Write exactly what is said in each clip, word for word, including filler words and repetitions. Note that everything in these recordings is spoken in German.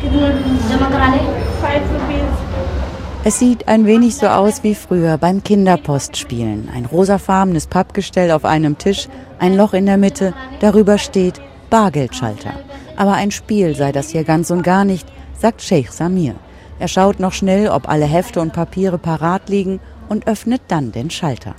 Es sieht ein wenig so aus wie früher beim Kinderpostspielen. Ein rosafarbenes Pappgestell auf einem Tisch, ein Loch in der Mitte, darüber steht Bargeldschalter. Aber ein Spiel sei das hier ganz und gar nicht, sagt Sheikh Samir. Er schaut noch schnell, ob alle Hefte und Papiere parat liegen und öffnet dann den Schalter.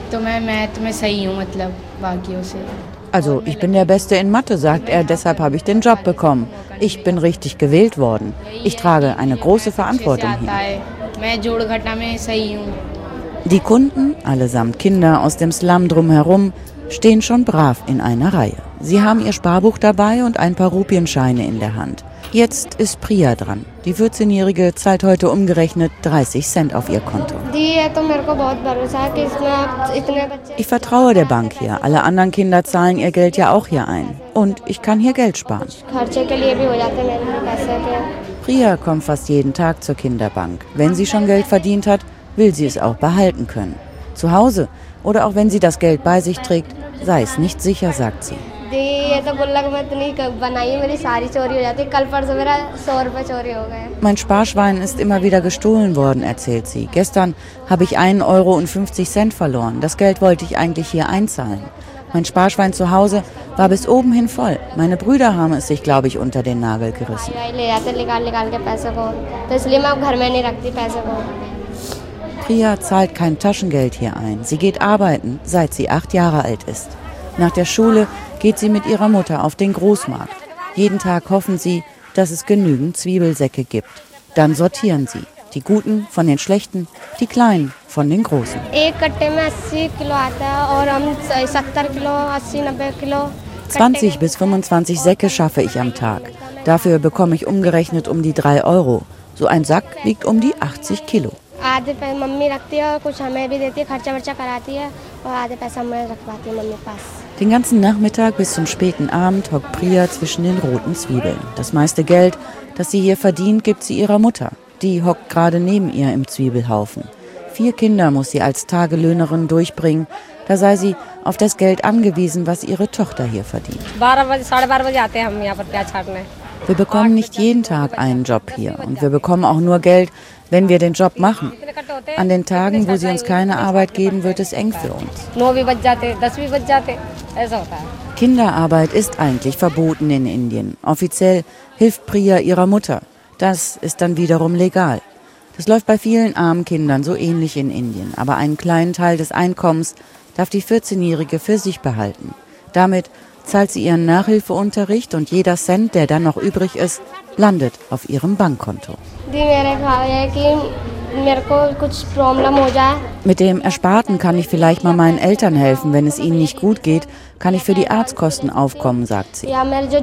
Also, ich bin der Beste in Mathe, sagt er, deshalb habe ich den Job bekommen. Ich bin richtig gewählt worden. Ich trage eine große Verantwortung hier. Die Kunden, allesamt Kinder aus dem Slum drumherum, stehen schon brav in einer Reihe. Sie haben ihr Sparbuch dabei und ein paar Rupienscheine in der Hand. Jetzt ist Priya dran. Die vierzehnjährige zahlt heute umgerechnet dreißig Cent auf ihr Konto. Ich vertraue der Bank hier. Alle anderen Kinder zahlen ihr Geld ja auch hier ein. Und ich kann hier Geld sparen. Priya kommt fast jeden Tag zur Kinderbank. Wenn sie schon Geld verdient hat, will sie es auch behalten können. Zu Hause oder auch wenn sie das Geld bei sich trägt, sei es nicht sicher, sagt sie. Mein Sparschwein ist immer wieder gestohlen worden, erzählt sie. Gestern habe ich einen Euro und fünfzig Cent verloren. Das Geld wollte ich eigentlich hier einzahlen. Mein Sparschwein zu Hause war bis oben hin voll. Meine Brüder haben es sich, glaube ich, unter den Nagel gerissen. Priya zahlt kein Taschengeld hier ein. Sie geht arbeiten, seit sie acht Jahre alt ist. Nach der Schule geht sie mit ihrer Mutter auf den Großmarkt. Jeden Tag hoffen sie, dass es genügend Zwiebelsäcke gibt. Dann sortieren sie. Die Guten von den Schlechten, die Kleinen von den Großen. zwanzig bis fünfundzwanzig Säcke schaffe ich am Tag. Dafür bekomme ich umgerechnet um die drei Euro. So ein Sack wiegt um die achtzig Kilo. Den ganzen Nachmittag bis zum späten Abend hockt Priya zwischen den roten Zwiebeln. Das meiste Geld, das sie hier verdient, gibt sie ihrer Mutter. Die hockt gerade neben ihr im Zwiebelhaufen. Vier Kinder muss sie als Tagelöhnerin durchbringen. Da sei sie auf das Geld angewiesen, was ihre Tochter hier verdient. Wir bekommen nicht jeden Tag einen Job hier und wir bekommen auch nur Geld, wenn wir den Job machen. An den Tagen, wo sie uns keine Arbeit geben, wird es eng für uns. Kinderarbeit ist eigentlich verboten in Indien. Offiziell hilft Priya ihrer Mutter. Das ist dann wiederum legal. Das läuft bei vielen armen Kindern so ähnlich in Indien. Aber einen kleinen Teil des Einkommens darf die vierzehnjährige für sich behalten. Damit zahlt sie ihren Nachhilfeunterricht und jeder Cent, der dann noch übrig ist, landet auf ihrem Bankkonto. Mit dem Ersparten kann ich vielleicht mal meinen Eltern helfen. Wenn es ihnen nicht gut geht, kann ich für die Arztkosten aufkommen, sagt sie.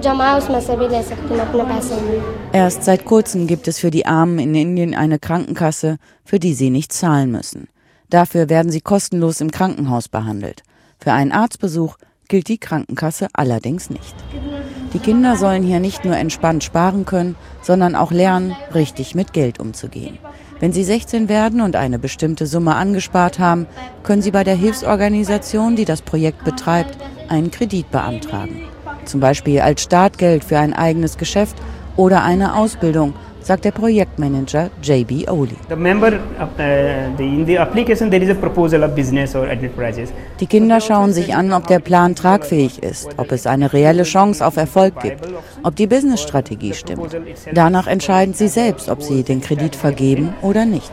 Erst seit kurzem gibt es für die Armen in Indien eine Krankenkasse, für die sie nicht zahlen müssen. Dafür werden sie kostenlos im Krankenhaus behandelt. Für einen Arztbesuch gilt die Krankenkasse allerdings nicht. Die Kinder sollen hier nicht nur entspannt sparen können, sondern auch lernen, richtig mit Geld umzugehen. Wenn sie sechzehn werden und eine bestimmte Summe angespart haben, können sie bei der Hilfsorganisation, die das Projekt betreibt, einen Kredit beantragen. Zum Beispiel als Startgeld für ein eigenes Geschäft oder eine Ausbildung, sagt der Projektmanager J B Oli. Die Kinder schauen sich an, ob der Plan tragfähig ist, ob es eine reelle Chance auf Erfolg gibt, ob die Businessstrategie stimmt. Danach entscheiden sie selbst, ob sie den Kredit vergeben oder nicht.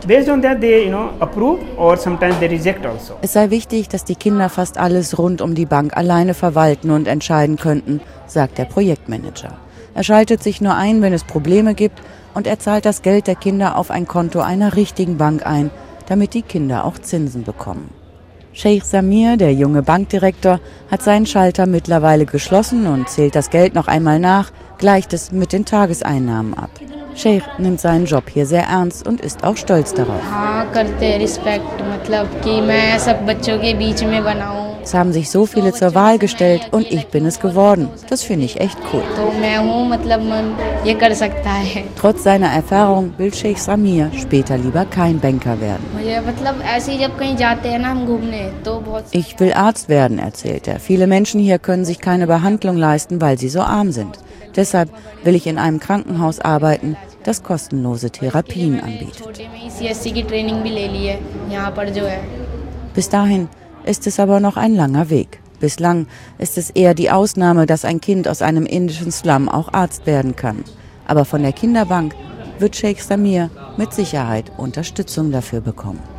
Es sei wichtig, dass die Kinder fast alles rund um die Bank alleine verwalten und entscheiden könnten, sagt der Projektmanager. Er schaltet sich nur ein, wenn es Probleme gibt, und er zahlt das Geld der Kinder auf ein Konto einer richtigen Bank ein, damit die Kinder auch Zinsen bekommen. Sheikh Samir, der junge Bankdirektor, hat seinen Schalter mittlerweile geschlossen und zählt das Geld noch einmal nach, gleicht es mit den Tageseinnahmen ab. Sheikh nimmt seinen Job hier sehr ernst und ist auch stolz darauf. Es haben sich so viele zur Wahl gestellt und ich bin es geworden. Das finde ich echt cool. Trotz seiner Erfahrung will Sheikh Samir später lieber kein Banker werden. Ich will Arzt werden, erzählt er. Viele Menschen hier können sich keine Behandlung leisten, weil sie so arm sind. Deshalb will ich in einem Krankenhaus arbeiten, das kostenlose Therapien anbietet. Bis dahin ist es aber noch ein langer Weg. Bislang ist es eher die Ausnahme, dass ein Kind aus einem indischen Slum auch Arzt werden kann. Aber von der Kinderbank wird Sheikh Samir mit Sicherheit Unterstützung dafür bekommen.